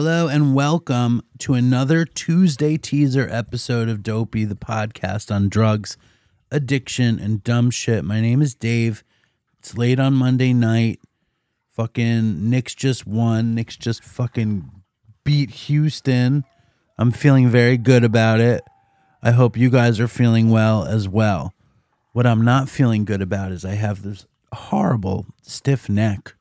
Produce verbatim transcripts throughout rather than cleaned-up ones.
Hello and welcome to another Tuesday teaser episode of Dopey, the podcast on drugs, addiction, and dumb shit. My name is Dave. It's late on Monday night. Fucking Knicks just won. Knicks just fucking beat Houston. I'm feeling very good about it. I hope you guys are feeling well as well. What I'm not feeling good about is I have this horrible stiff neck.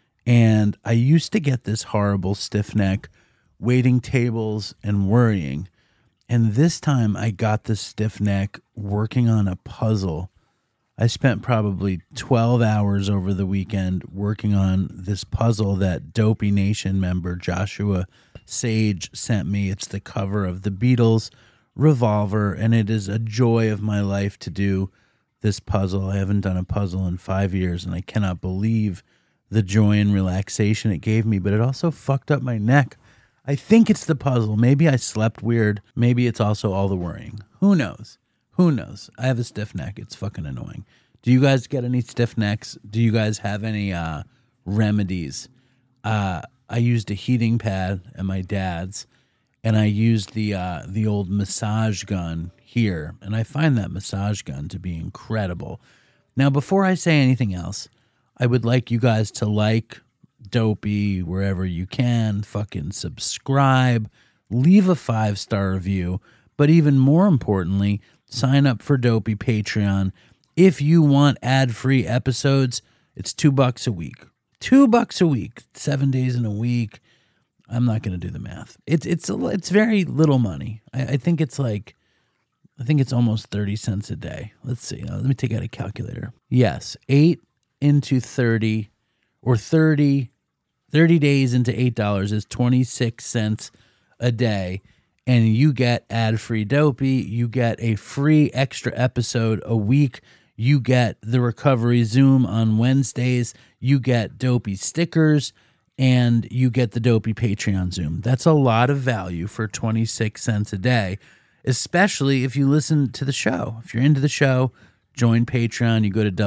And I used to get this horrible stiff neck waiting tables and worrying. And this time I got this stiff neck working on a puzzle. I spent probably twelve hours over the weekend working on this puzzle that Dopey Nation member Joshua Sage sent me. It's the cover of the Beatles Revolver, and it is a joy of my life to do this puzzle. I haven't done a puzzle in five years, and I cannot believe the joy and relaxation it gave me, but it also fucked up my neck. I think it's the puzzle. Maybe I slept weird. Maybe it's also all the worrying. Who knows? Who knows? I have a stiff neck. It's fucking annoying. Do you guys get any stiff necks? Do you guys have any uh, remedies? Uh, I used a heating pad at my dad's, and I used the uh, the old massage gun here, and I find that massage gun to be incredible. Now, before I say anything else, I would like you guys to like Dopey wherever you can, fucking subscribe, leave a five-star review, but even more importantly, sign up for Dopey Patreon. If you want ad-free episodes, it's two bucks a week. Two bucks a week, seven days in a week. I'm not going to do the math. It's it's it's very little money. I, I think it's like, I think it's almost thirty cents a day. Let's see. Uh, let me take out a calculator. Yes, eight into thirty or thirty, thirty days into eight dollars is twenty-six cents a day. And you get ad-free Dopey. You get a free extra episode a week. You get the Recovery Zoom on Wednesdays. You get Dopey stickers. And you get the Dopey Patreon Zoom. That's a lot of value for twenty-six cents a day, especially if you listen to the show. If you're into the show, join Patreon. You go to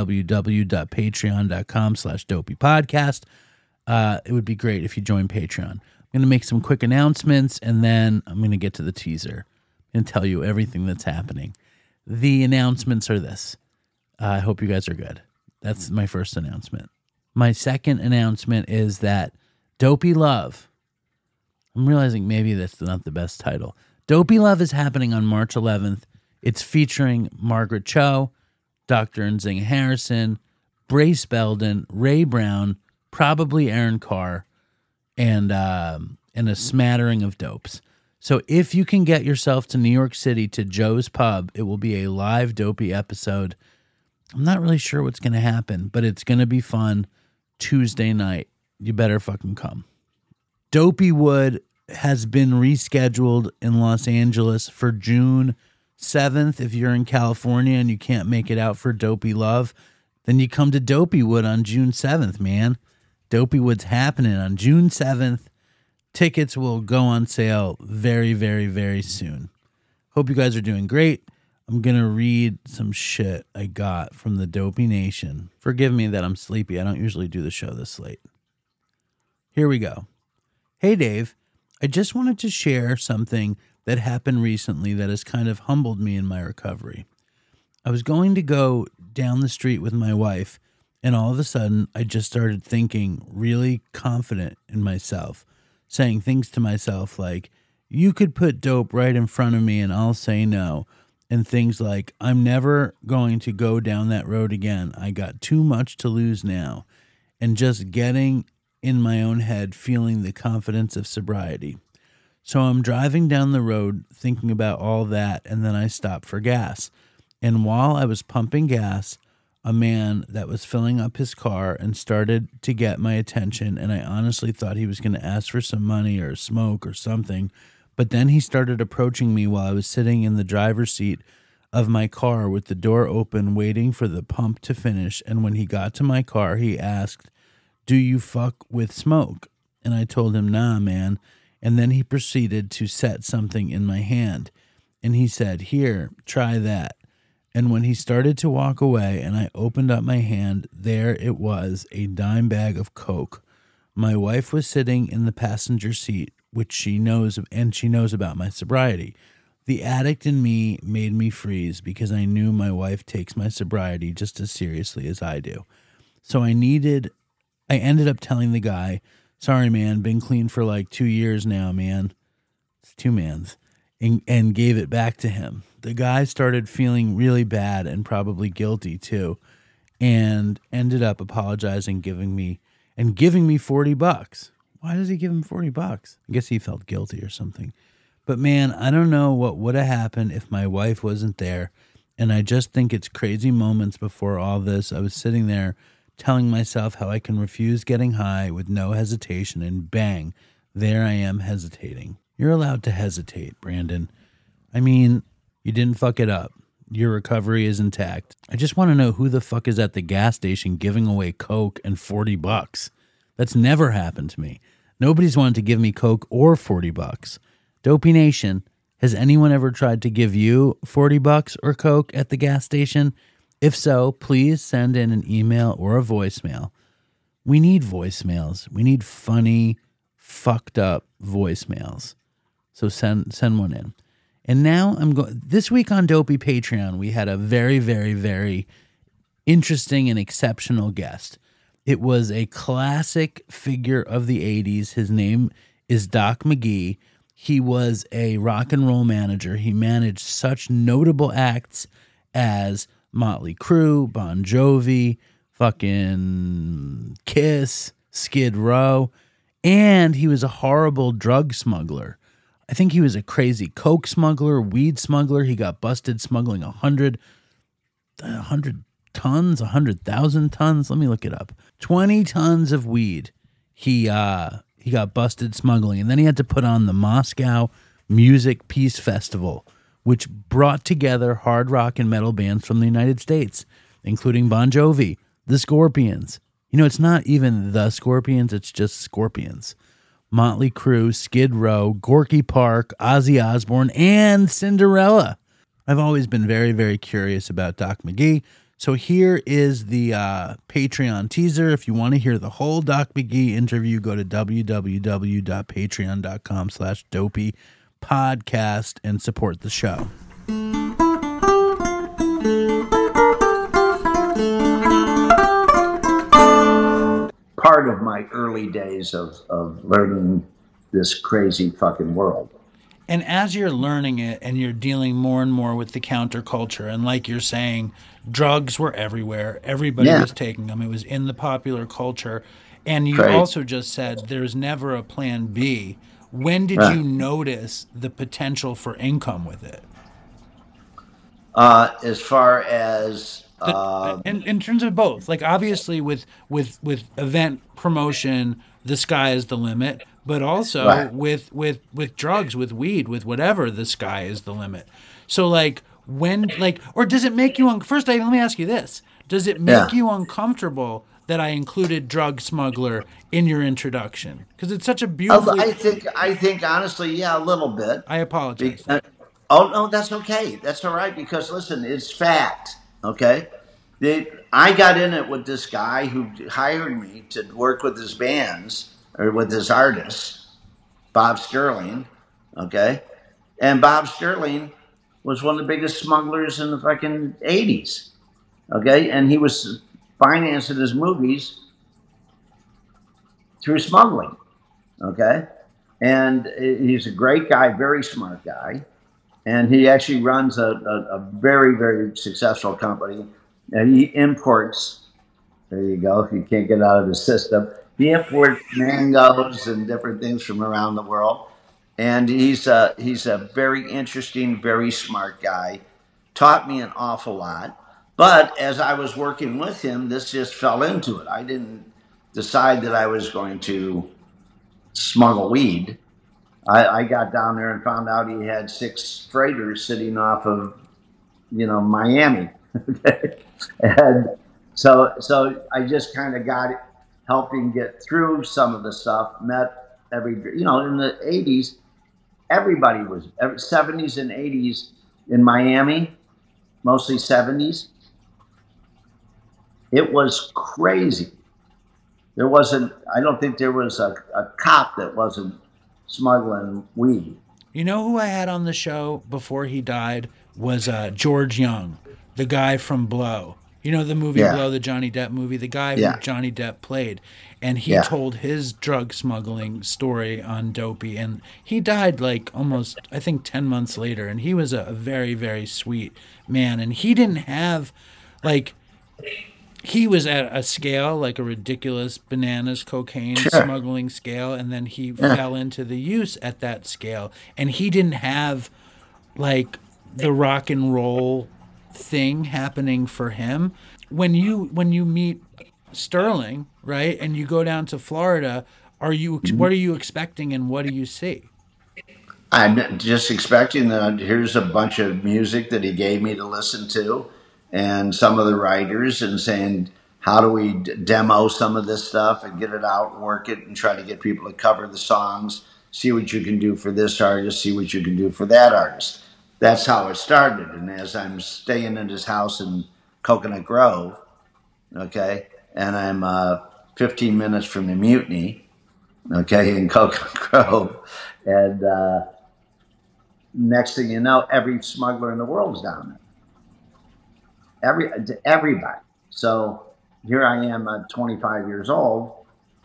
www.patreon.com slash dopey podcast. Uh, it would be great if you join Patreon. I'm going to make some quick announcements, and then I'm going to get to the teaser and tell you everything that's happening. The announcements are this. Uh, I hope you guys are good. That's my first announcement. My second announcement is that Dopey Love, I'm realizing maybe that's not the best title. Dopey Love is happening on March eleventh. It's featuring Margaret Cho, Doctor Nzinga Harrison, Brace Belden, Ray Brown, probably Aaron Carr, and um, and a smattering of dopes. So if you can get yourself to New York City to Joe's Pub, it will be a live Dopey episode. I'm not really sure what's going to happen, but it's going to be fun. Tuesday night. You better fucking come. Dopeywood has been rescheduled in Los Angeles for June seventh. If you're in California and you can't make it out for Dopey Love, then you come to Dopeywood on June seventh, man. Dopeywood's happening on June seventh. Tickets will go on sale very, very, very soon. Hope you guys are doing great. I'm going to read some shit I got from the Dopey Nation. Forgive me that I'm sleepy. I don't usually do the show this late. Here we go. Hey, Dave. I just wanted to share something that happened recently that has kind of humbled me in my recovery. I was going to go down the street with my wife, and all of a sudden, I just started thinking really confident in myself, saying things to myself like, you could put dope right in front of me and I'll say no. And things like, I'm never going to go down that road again. I got too much to lose now. And just getting in my own head, feeling the confidence of sobriety. So I'm driving down the road thinking about all that, and then I stopped for gas. And while I was pumping gas, a man that was filling up his car and started to get my attention, and I honestly thought he was going to ask for some money or smoke or something. But then he started approaching me while I was sitting in the driver's seat of my car with the door open, waiting for the pump to finish. And when he got to my car, he asked, do you fuck with smoke? And I told him, nah, man. And then he proceeded to set something in my hand. And he said, here, try that. And when he started to walk away and I opened up my hand, there it was, a dime bag of Coke. My wife was sitting in the passenger seat, which she knows, and she knows about my sobriety. The addict in me made me freeze because I knew my wife takes my sobriety just as seriously as I do. So I needed, I ended up telling the guy, sorry, man, been clean for like two years now, man. It's two mans. And, and gave it back to him. The guy started feeling really bad and probably guilty too, and ended up apologizing, giving me, and giving me forty bucks. Why does he give him forty bucks? I guess he felt guilty or something. But man, I don't know what would have happened if my wife wasn't there. And I just think it's crazy moments before all this. I was sitting there telling myself how I can refuse getting high with no hesitation, and bang, there I am hesitating. You're allowed to hesitate, Brandon. I mean, you didn't fuck it up. Your recovery is intact. I just want to know who the fuck is at the gas station giving away Coke and forty bucks. That's never happened to me. Nobody's wanted to give me Coke or forty bucks. Dopey Nation, has anyone ever tried to give you forty bucks or Coke at the gas station? If so, please send in an email or a voicemail. We need voicemails. We need funny, fucked up voicemails. So send send one in. And now I'm going, this week on Dopey Patreon, we had a very, very, very interesting and exceptional guest. It was a classic figure of the eighties. His name is Doc McGhee. He was a rock and roll manager. He managed such notable acts as Motley Crue, Bon Jovi, fucking Kiss, Skid Row, and he was a horrible drug smuggler. I think he was a crazy coke smuggler, weed smuggler. He got busted smuggling a hundred, a hundred tons, a hundred thousand tons. Let me look it up. Twenty tons of weed. He uh he got busted smuggling, and then he had to put on the Moscow Music Peace Festival, which brought together hard rock and metal bands from the United States, including Bon Jovi, the Scorpions. You know, it's not even the Scorpions; it's just Scorpions. Motley Crue, Skid Row, Gorky Park, Ozzy Osbourne, and Cinderella. I've always been very, very curious about Doc McGhee. So here is the uh, Patreon teaser. If you want to hear the whole Doc McGhee interview, go to www.patreon.com slash dopey podcast and support the show. Part of my early days of, of learning this crazy fucking world. And as you're learning it and you're dealing more and more with the counterculture, and like you're saying, drugs were everywhere. Everybody yeah. was taking them. It was in the popular culture. And you right. also just said there's never a plan B. When did right. you notice the potential for income with it? Uh, as far as... Uh, the, in, in terms of both. Like, obviously, with, with, with event promotion, the sky is the limit. But also right. with, with, with drugs, with weed, with whatever, the sky is the limit. So, like, when, like, or does it make you, un- first, let me ask you this. Does it make yeah. you uncomfortable that I included drug smuggler in your introduction? Because it's such a beautiful... I think, I think, honestly, yeah, a little bit. I apologize. Because, oh, no, that's okay. That's all right, because, listen, it's fact, okay? They, I got in it with this guy who hired me to work with his bands, or with his artists, Bob Sterling, okay? And Bob Sterling was one of the biggest smugglers in the fucking eighties, okay? And he was financing his movies through smuggling, okay? And he's a great guy, very smart guy. And he actually runs a, a, a very, very successful company. And he imports, there you go, if you can't get out of the system, he imports mangoes and different things from around the world. And he's a, he's a very interesting, very smart guy. Taught me an awful lot. But as I was working with him, this just fell into it. I didn't decide that I was going to smuggle weed. I, I got down there and found out he had six freighters sitting off of, you know, Miami. Okay. And so, so I just kind of got it. Helping get through some of the stuff, met every, you know, in the eighties, everybody was, seventies and eighties in Miami, mostly seventies. It was crazy. there wasn't, I don't think there was a, a cop that wasn't smuggling weed. You know who I had on the show before he died was uh, George Young, the guy from Blow. You know the movie Yeah. Blow, the Johnny Depp movie, the guy Yeah. who Johnny Depp played. And he Yeah. told his drug smuggling story on Dopey. And he died like almost, I think, ten months later. And he was a, a very, very sweet man. And he didn't have, like, he was at a scale, like a ridiculous bananas cocaine Sure. smuggling scale. And then he Yeah. fell into the use at that scale. And he didn't have, like, the rock and roll thing happening for him. When you when you meet Sterling, right, and you go down to Florida, are you what are you expecting and what do you see? I'm just expecting that here's a bunch of music that he gave me to listen to, and some of the writers, and saying, how do we d- demo some of this stuff and get it out and work it and try to get people to cover the songs, see what you can do for this artist, see what you can do for that artist. That's how it started. And as I'm staying in his house in Coconut Grove, okay, and I'm uh, fifteen minutes from the Mutiny, okay, in Coconut Grove, and uh, next thing you know, every smuggler in the world is down there. Every everybody. So here I am at twenty-five years old,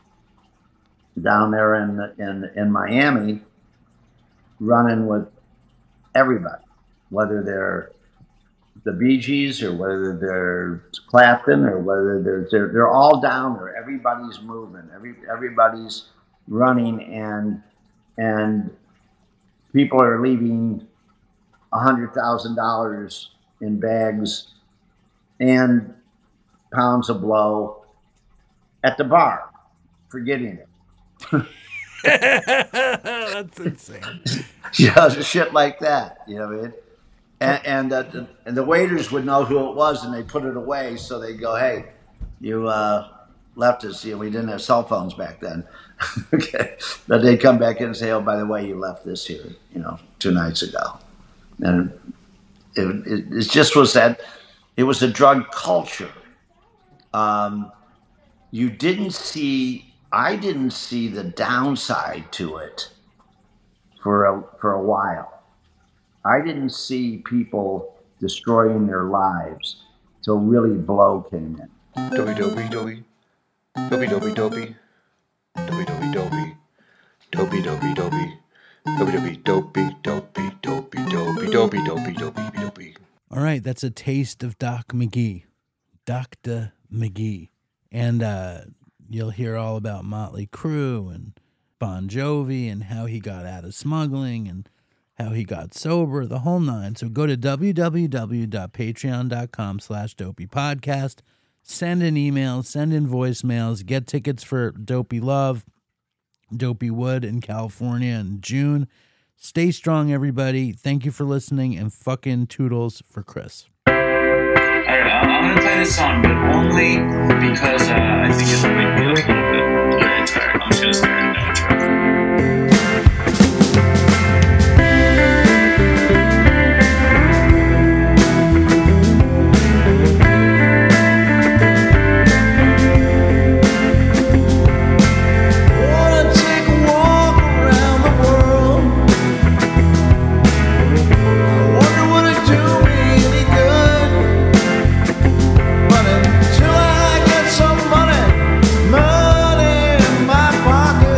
down there in in in Miami, running with everybody, whether they're the Bee Gees or whether they're Clapton or whether they're they're, they're all down there. Everybody's moving. Every everybody's running, and and people are leaving a hundred thousand dollars in bags and pounds of blow at the bar, forgetting it. That's insane. You know, shit like that. You know what I mean? And and, uh, the, and the waiters would know who it was, and they put it away, so they go, "Hey, you uh, left us. You know, we didn't have cell phones back then." Okay, but they come back in and say, "Oh, by the way, you left this here, you know, two nights ago." And it, it, it just was that it was a drug culture. Um, you didn't see, I didn't see the downside to it for a for a while. I didn't see people destroying their lives till really Blow came in. Dopey, dopey, dopey. Dopey, dopey, dopey. Dopey, dopey, dopey. Dopey, dopey, dopey. Dopey, dopey, dopey, dopey, dopey, dopey, dopey, dopey, dopey, dopey. All right, that's a taste of Doc McGee. Doctor McGee. And uh, you'll hear all about Motley Crue and Bon Jovi and how he got out of smuggling and how he got sober, the whole nine. So go to www.patreon.com slash dopey podcast. Send in emails, send in voicemails, get tickets for Dopey Love, Dopey Wood in California in June. Stay strong, everybody. Thank you for listening, and fucking toodles for Chris. All right, I'm going to play this song, but only because uh, I think it'll make me look a little bit very tired. I'm just going to start an outro. Until I get some money, money in my pocket.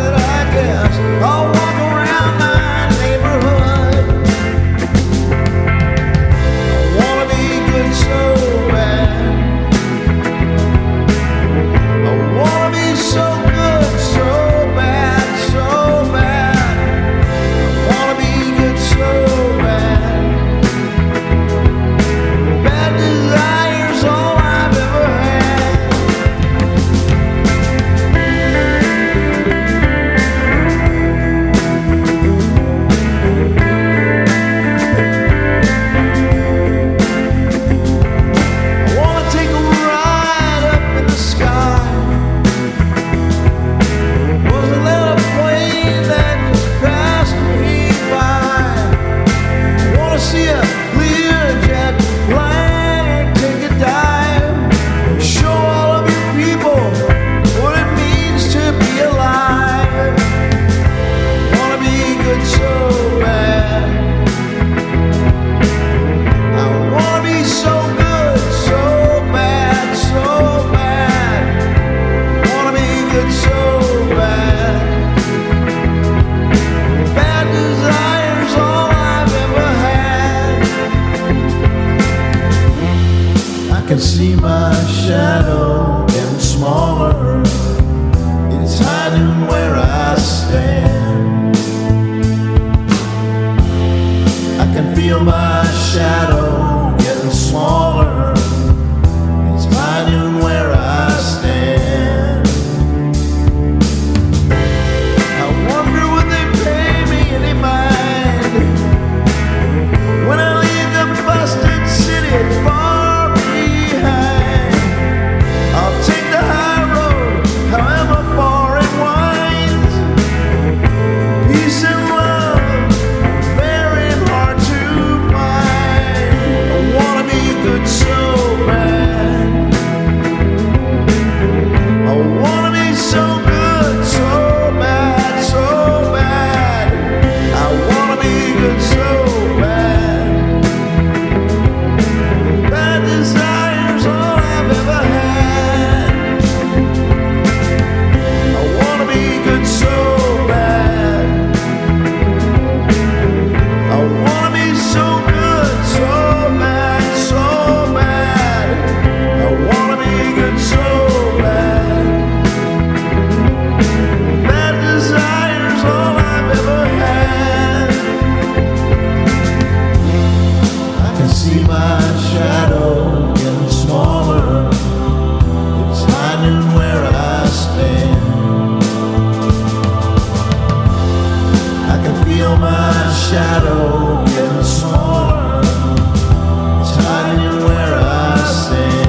shadow getting smaller. It's hiding where I stand.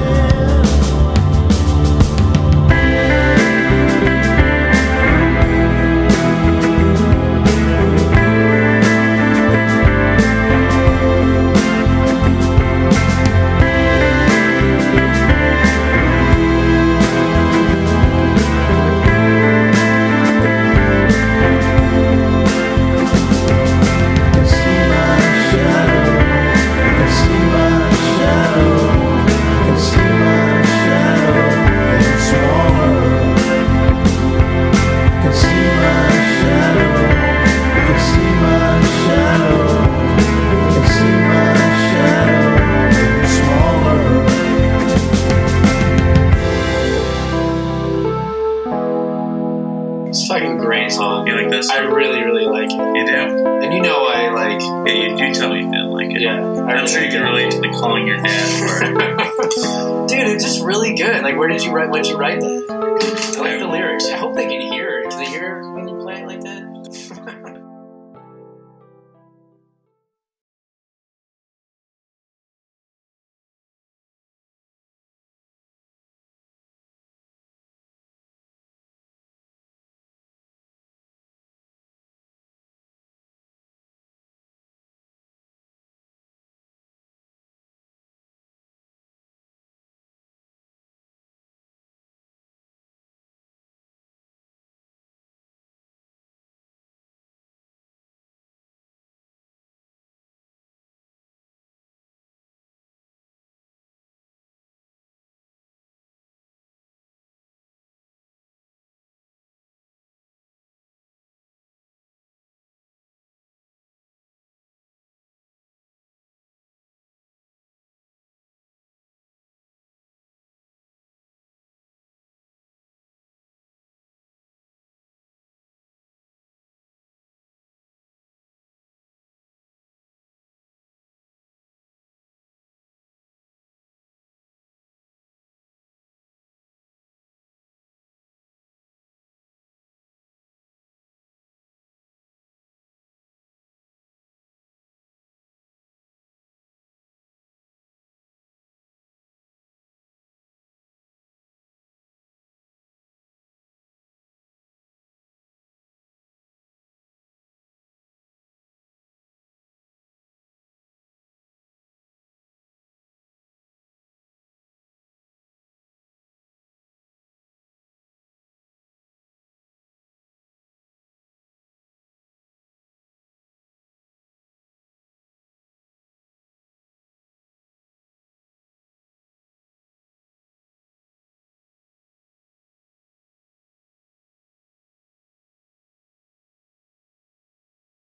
It's a fucking great song. You like this? I really, really like it. You do? And you know I like... Yeah, you do tell me you didn't like it. Yeah. I I'm sure you can relate to the calling your dad part. Dude, it's just really good. Like, where did you write... When did you write that? I like the lyrics. I hope they can hear it. Can they hear